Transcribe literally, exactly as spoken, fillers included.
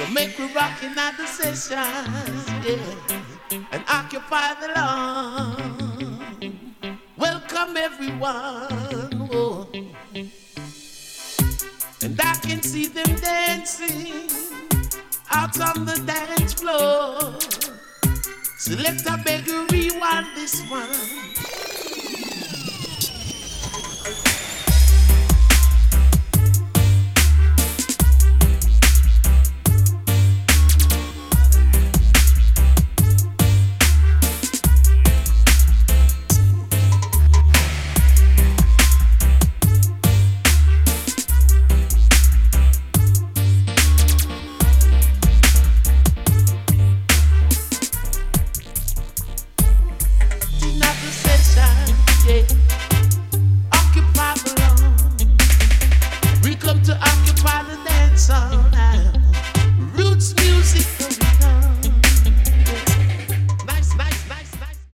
So make we rock in at the session, yeah, and occupy the lawn. Welcome everyone, oh. And I can see them dancing out on the dance floor. So let I beg you rewind this one.